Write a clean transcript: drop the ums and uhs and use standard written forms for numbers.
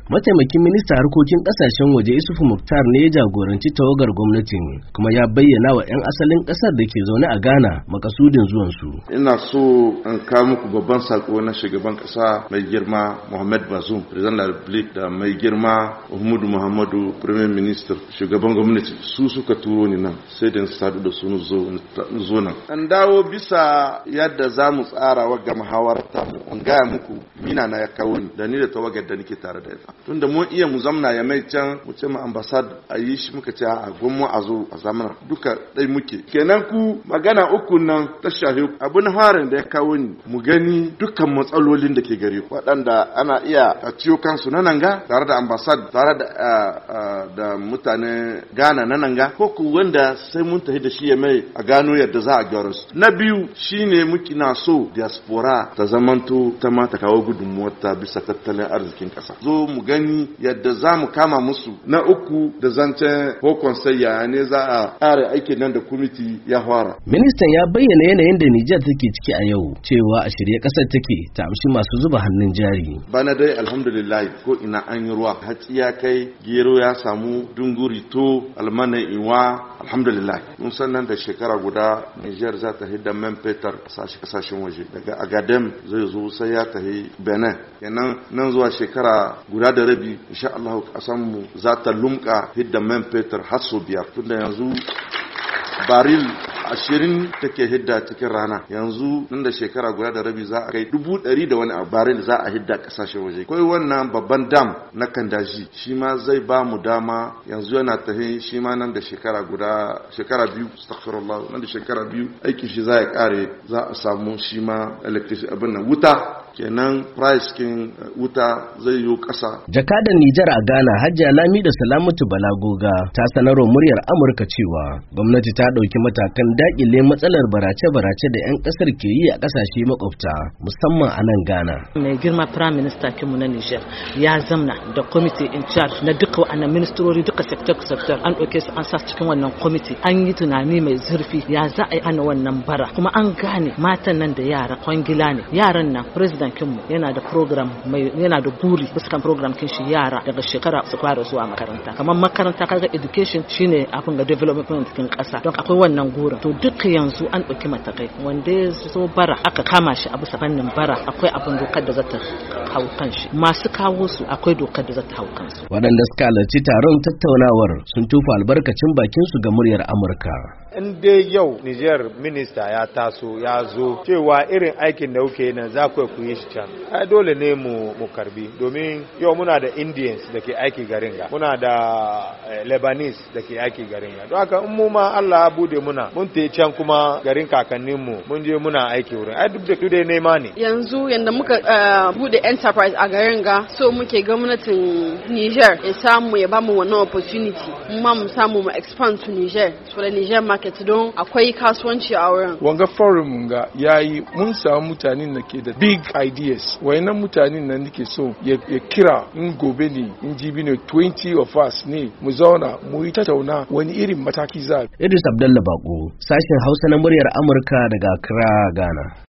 Mataimakin minista harkokin kasashen waje Isufu Muktar ne ya jagoranci tawagar gwamnatin kuma ya bayyana wa 'yan asalin kasar da ke zaune a Ghana makasudin zuwan su. Ina so in kawo muku babban sako na shugaban kasa mai girma Mohamed Bazoum, President de la Republique, da mai girma Uhumudu Muhammadu, Premier Minister, shugaban gwamnati. Su suka turo ni nan sai da sadu da su zo nan. An dawo bisa yadda za mu tsara wa ga muhawarta mu. An gaya muku mina na ya kawo ni da ni da tawagar da nake tare da ita. Tunda mun iya mu zamna ya mai can mu ce mu ambassade a yi shi muka ce a gwamma a zo a zamana duka dai muke. Kenan ku magana uku nan ta shahi abin harin da ya kawo ni mu gani dukkan matsalolin da ke gare ku waɗanda ana iya a ciyo kansu na nan ga tare da ambassade tare da mutane Ghana na nan ga ko ku wanda sai mun tafi da shi ya mai a gano yadda za a gyara su. Na biyu shine muke na so diaspora ta zamanto ta ma ta kawo gudunmuwar ta bisa tattalin arzikin ƙasa. Zo mu gani yadda za mu kama musu. Na uku da zancen hokon sayya ne za a ƙara aikin nan da kwamiti ya fara. Ministan ya bayyana yanayin da Nijar take ciki a yau cewa a shirye ƙasar take ta amshi masu zuba hannun jari. Bana dai alhamdulillah ko ina an yi ruwa, hatsi ya kai, gero ya samu, dunguri to, almanai iwa, alhamdulillah. Mun san nan da shekara guda Nijar za ta hidda man fetur kasashen waje. Daga Agadem zai zo sai ya tafi Benin. Kenan nan zuwa shekara guda da rabi insha Allah kasan mu za ta lumka hidda man fetur har sau 5 tunda yanzu baril 20 take hidda cikin rana, yanzu nan da shekara guda da rabi za a kai 100 da wani baril za a hidda kasashen waje. Kai wannan babban dam na Kandaji shi ma zai ba mu dama yanzu yana tafi shi ma nan da shekara biyu astaghfirullah nan da shekara 2 aikin shi za ya kare, za a samu shi ma electricity abin nan wuta. Kenan price kin wuta zai yi kasa. Jakadan Nijar a Ghana Hajiya Lamido Salamatu Balagoga ta sanarwa muryar Amurka cewa gwamnati ta dauki matakan dakile matsalar barace-barace da 'yan kasar ke yi a kasashe makwabta musamman a nan Ghana. Mai girma Prime Minister kinmu na Nijar ya zamna da committee in charge na duka wannan ministrori duka sector an dauke su an sa cikin wannan committee, an yi tunani mai zurfi ya za a yi ana wannan bara, kuma an gane matan nan da yara kwangila ne. Yaran nan president kinmu yana da program yana da buri bisa kan program kin shi yara daga shekara su fara zuwa makaranta. Kamar makaranta kaga education shine abin ga development kin kasa, don akwai wannan gurin. To duk yanzu an dauki matakai wanda ya zo bara aka kama shi a bisa fannin bara, akwai abin dokar da za ta hau kan shi, masu kawo su akwai dokar da za ta hau kansu. Waɗanda suka halarci taron tattaunawar sun tufa albarkacin bakin su ga muryar Amurka. In dai yau Niger minista ya taso ya zo cewa irin aikin da kuke nan za ku yi shi can, ai dole ne mu karbi, domin yau muna da Indians da ke aiki garin ga, muna da Lebanese da ke aiki garin ga. Don haka in mu ma Allah ya bude muna mun te can kuma garin kakannin mu mun je muna aiki wurin, ai duk da dai nema ne. Yanzu yanda muka bude enterprise a garin ga, so muke gwamnatin Niger ya samu ya bamu wannan opportunity mu samu mu expand to Niger, so da Niger market don akwai kasuwanci a wurin. Wanga forum ga yayi mun samu mutanen da ke da big ideas, wayannan mutanen nan nake so ya kira in gobe ne in jibi ne 20 of us ne mu zauna mu yi tattauna wani irin mataki za. Idris Abdullah Bako, sashen Hausa na muryar Amurka daga Accra, Ghana.